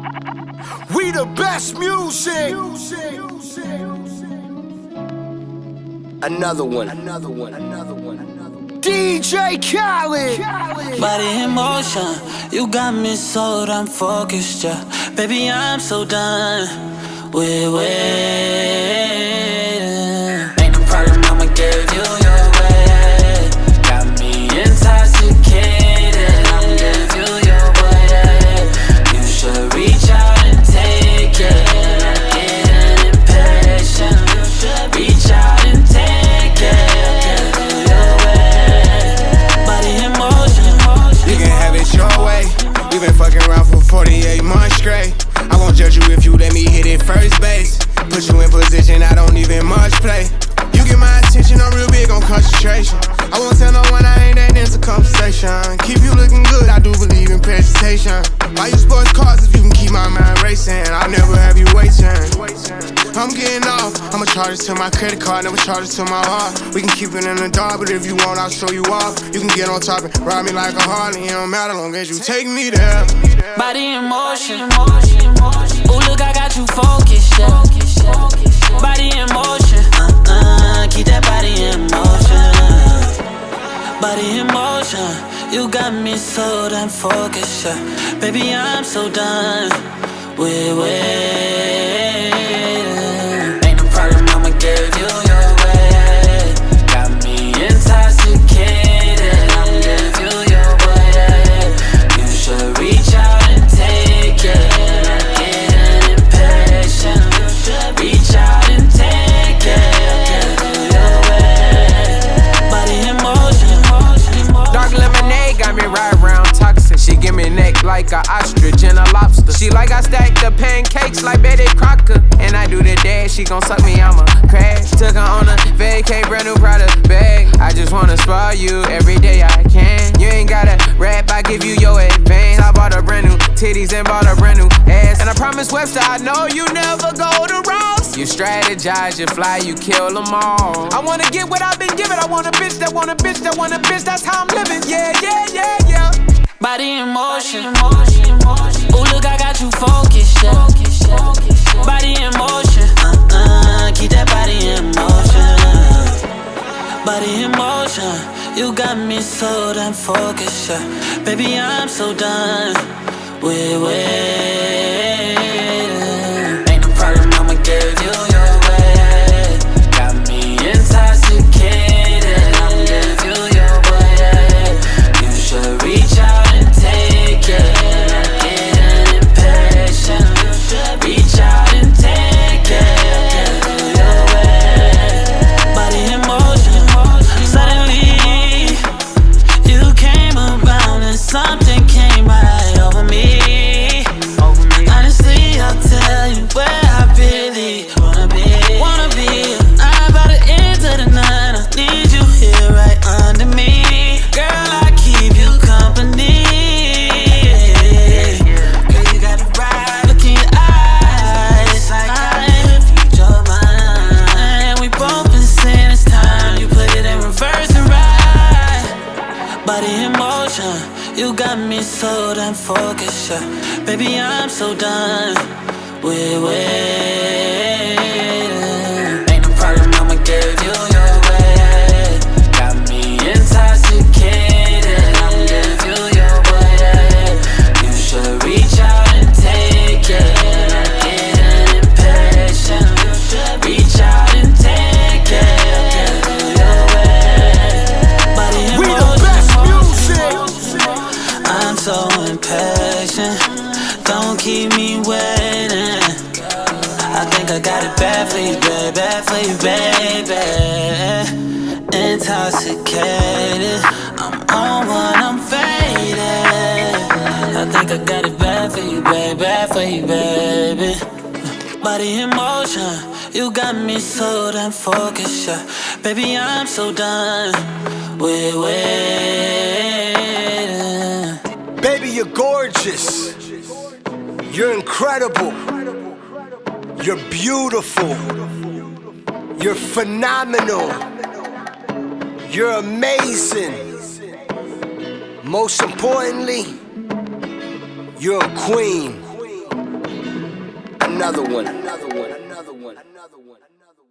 We the best music. Another one. DJ Khaled. Body in motion, you got me so damn focused, yeah. Baby, I'm so done with waiting. Ain't no problem, I'ma give you your way. Got me intoxicated, I'ma give you your way. You should reach out and take it. I'm getting impatient. You should reach out and take it. I'll give you your way. Body in motion. You can have it your way. We been fucking around for 48 months straight. I won't judge you if you let me hit it first base. Put you in position, I don't even much play. You get my attention, I'm real big on concentration. I won't tell no one I ain't that into conversation. Keep you looking good, I do believe in presentation. Buy you sports cars if you can keep my mind racing. I'll never have you waiting. I'm getting off, I'ma charge it to my credit card, never charge it to my heart. We can keep it in the dark, but if you want, I'll show you off. You can get on top and ride me like a Harley. It don't matter long as you take me there. Body in motion. Ooh, look, I got you focused, yeah. Body in motion. Keep that body in motion. Body in motion. You got me so damn focused, yeah. Baby, I'm so done with waiting. Ain't no problem, I'ma give you your way. Got me intoxicated, I'ma give you your way. You should reach out and take it. I'm getting impatient. You should reach out and take it. I'll give you your way. Body in motion. Dark lemonade got me right round toxic. She give me neck like a ostrich and a lobster. She like I stack the pancakes like Betty Crocker. And I do the dash, she gon' suck me, I'ma crash. Took her on a vacay, brand new product bag. I just wanna spoil you every day I can. You ain't gotta rap, I give you your advance. I bought a brand new titties and bought a brand new ass. And I promise Webster, I know you never go to Ross. You strategize, you fly, you kill them all. I wanna get what I've been given. I want a bitch that want a bitch that want a bitch. That's how I'm living. Yeah. Body in motion. Ooh, look, I got you focused, yeah. Body in motion. Keep that body in motion. Body in motion. You got me so damn focused, yeah. Baby, I'm so done with waiting. Ain't no problem, I'ma give you your way. Got me intoxicated, I'ma give you your way. You should reach out and take it. I'm getting impatient. You should reach out and take it. I'll give you your way. Body in motion. Suddenly, you came around and something came right over me. Honestly, I'll tell you where I really wanna be. I'm about to enter the night. I need you here right under me. Girl, I keep you company. Girl, you got the right look in your eyes. Like I read your mind. We both been saying it's time. You put it in reverse and right. Body in motion. You got me so damn focused, yeah. Baby, I'm so done with waiting. Ain't no problem, I'ma give you your way. Got me intoxicated, I'ma give you your way. You should reach out and take it. I'm getting impatient. You should reach out and take it. I'll give you your way. Body in We the motion. best music. I'm so impatient, don't keep me waiting. I think I got it bad for you, baby. Intoxicated, I'm on one, I'm faded. I think I got it bad for you, baby. Body in motion, you got me so damn focused, yeah. Baby, I'm so done with waiting. Baby, you're gorgeous. You're incredible. You're beautiful. You're phenomenal. You're amazing. Most importantly, you're a queen. another one.